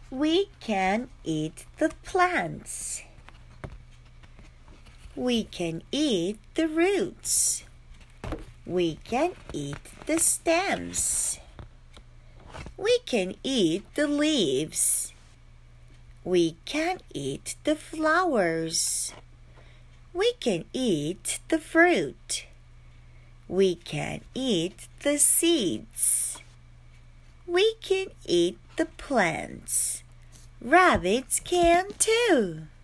We can eat the plants. We can eat the roots. We can eat the stems. We can eat the leaves. We can eat the flowers. We can eat the fruit. We can eat the seeds. We can eat the plants. Rabbits can too.